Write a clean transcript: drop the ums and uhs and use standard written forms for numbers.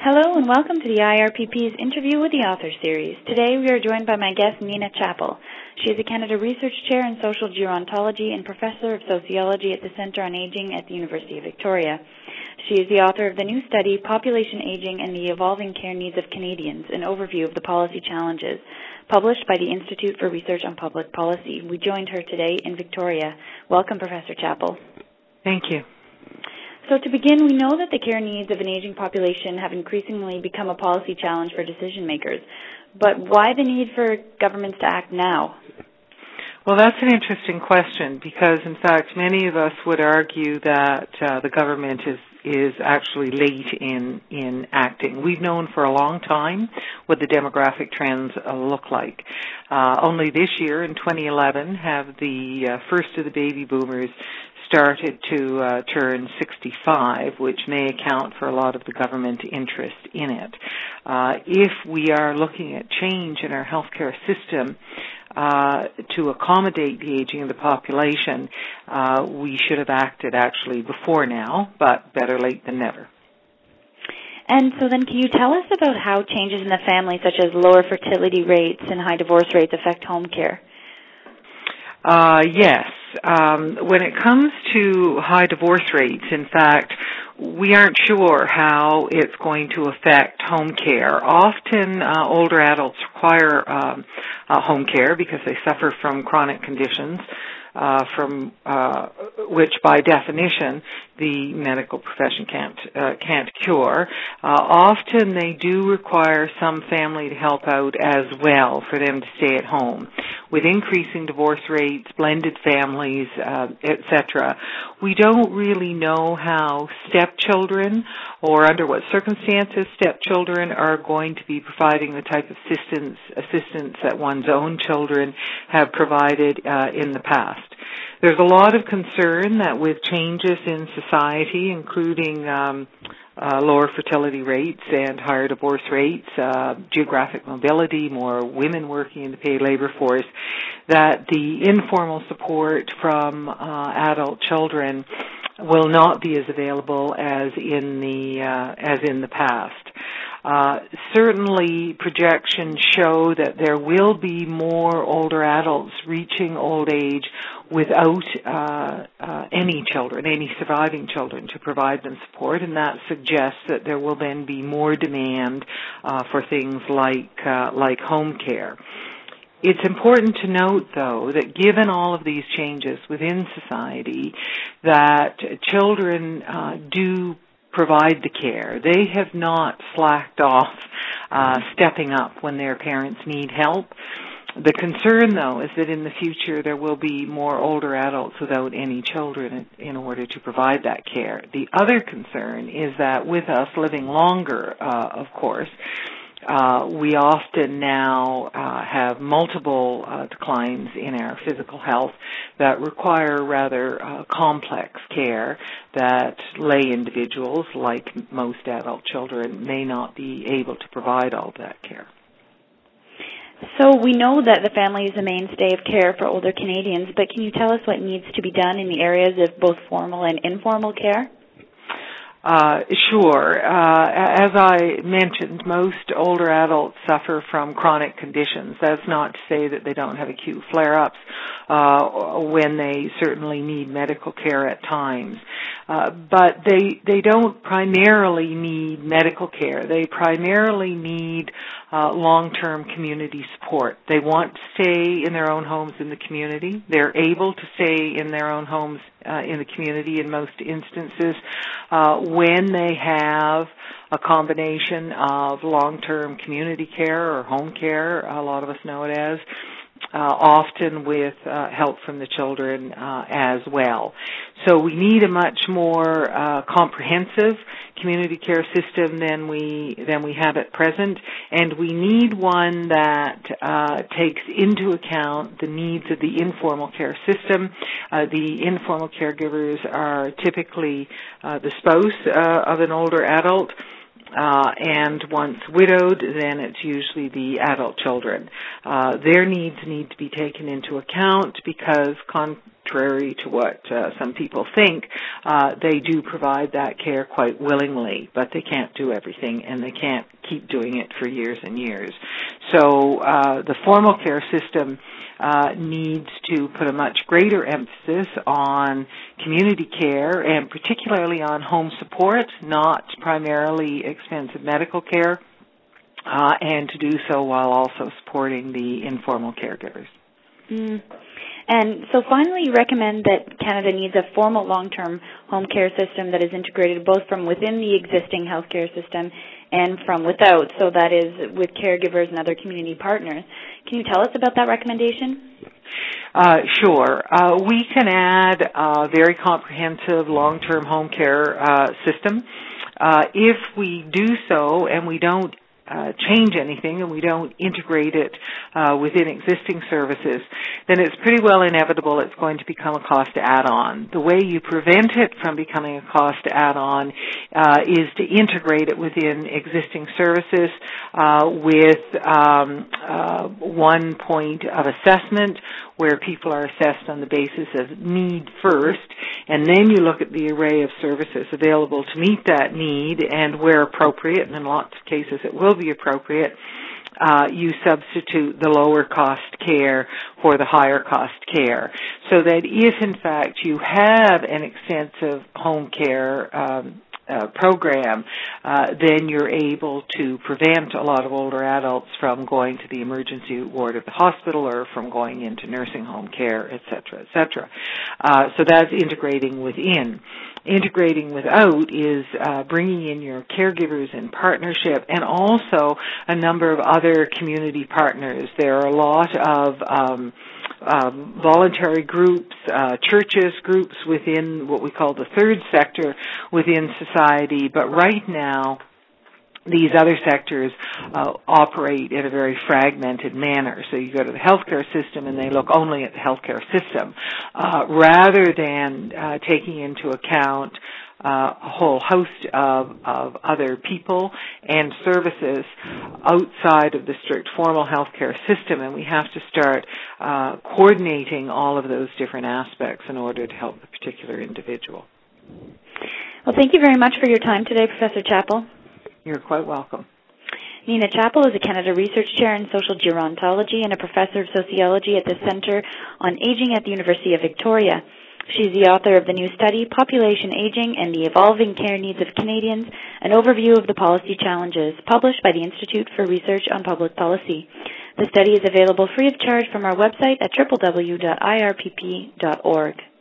Hello and welcome to the IRPP's Interview with the Author series. Today we are joined by my guest, Nina Chappell. She is a Canada Research Chair in Social Gerontology and Professor of Sociology at the Centre on Aging at the University of Victoria. She is the author of the new study, Population Aging and the Evolving Care Needs of Canadians, an overview of the policy challenges, published by the Institute for Research on Public Policy. We joined her today in Victoria. Welcome, Professor Chappell. Thank you. So to begin, we know that the care needs of an aging population have increasingly become a policy challenge for decision makers. But why the need for governments to act now? Well, that's an interesting question because, in fact, many of us would argue that the government is actually late in acting. We've known for a long time what the demographic trends look like. Only this year, in 2011, have the first of the baby boomers started to turn 65, which may account for a lot of the government interest in it. If we are looking at change in our healthcare system to accommodate the aging of the population, we should have acted actually before now, but better late than never. And so then can you tell us about how changes in the family, such as lower fertility rates and high divorce rates, affect home care? Yes. When it comes to high divorce rates, in fact, we aren't sure how it's going to affect home care. Often older adults require home care because they suffer from chronic conditions, from which by definition the medical profession can't cure. Often they do require some family to help out as well for them to stay at home. With increasing divorce rates, blended families, etc., we don't really know how stepchildren or under what circumstances stepchildren are going to be providing the type of assistance that one's own children have provided in the past. There's a lot of concern that with changes in society, including lower fertility rates and higher divorce rates, geographic mobility, more women working in the paid labor force, that the informal support from adult children will not be as available as in the past. Certainly, projections show that there will be more older adults reaching old age without any surviving children to provide them support, and that suggests that there will then be more demand for things like home care. It's important to note, though, that given all of these changes within society, that children do provide the care. They have not slacked off stepping up when their parents need help. The concern, though, is that in the future there will be more older adults without any children in order to provide that care. The other concern is that with us living longer, of course, we often now have multiple declines in our physical health that require rather complex care that lay individuals, like most adult children, may not be able to provide all that care. So we know that the family is the mainstay of care for older Canadians, but can you tell us what needs to be done in the areas of both formal and informal care? Sure. As I mentioned, most older adults suffer from chronic conditions. That's not to say that they don't have acute flare-ups when they certainly need medical care at times. But they don't primarily need medical care. They primarily need long-term community support. They want to stay in their own homes in the community. They're able to stay in their own homes in the community in most instances when they have a combination of long-term community care or home care, a lot of us know it as, often with help from the children as well. So we need a much more comprehensive community care system than we have at present, and we need one that takes into account the needs of the informal care system. The informal caregivers are typically the spouse of an older adult, and once widowed, then it's usually the adult children. Their needs need to be taken into account because contrary to what some people think, they do provide that care quite willingly, but they can't do everything, and they can't keep doing it for years and years. So the formal care system needs to put a much greater emphasis on community care, and particularly on home support, not primarily expensive medical care, and to do so while also supporting the informal caregivers. And so finally, you recommend that Canada needs a formal long-term home care system that is integrated both from within the existing healthcare system and from without, so that is with caregivers and other community partners. Can you tell us about that recommendation? Sure. We can add a very comprehensive long-term home care system. If we do so and we don't change anything and we don't integrate it within existing services, then it's pretty well inevitable it's going to become a cost add-on. The way you prevent it from becoming a cost add-on is to integrate it within existing services with one point of assessment where people are assessed on the basis of need first, and then you look at the array of services available to meet that need, and where appropriate, and in lots of cases it will be appropriate, you substitute the lower cost care for the higher cost care. So that if in fact you have an extensive home care program, then you're able to prevent a lot of older adults from going to the emergency ward of the hospital or from going into nursing home care, et cetera, et cetera. So that's integrating within. Integrating without is bringing in your caregivers in partnership, and also a number of other community partners. There are a lot of voluntary groups, churches, groups within what we call the third sector within society, but right now these other sectors operate in a very fragmented manner. So you go to the healthcare system and they look only at the healthcare system, rather than taking into account a whole host of other people and services outside of the strict formal healthcare system, and we have to start coordinating all of those different aspects in order to help the particular individual. Well, thank you very much for your time today, Professor Chappell. You're quite welcome. Nina Chappell is a Canada Research Chair in Social Gerontology and a Professor of Sociology at the Centre on Aging at the University of Victoria. She's the author of the new study, Population Aging and the Evolving Care Needs of Canadians, an overview of the policy challenges, published by the Institute for Research on Public Policy. The study is available free of charge from our website at www.irpp.org.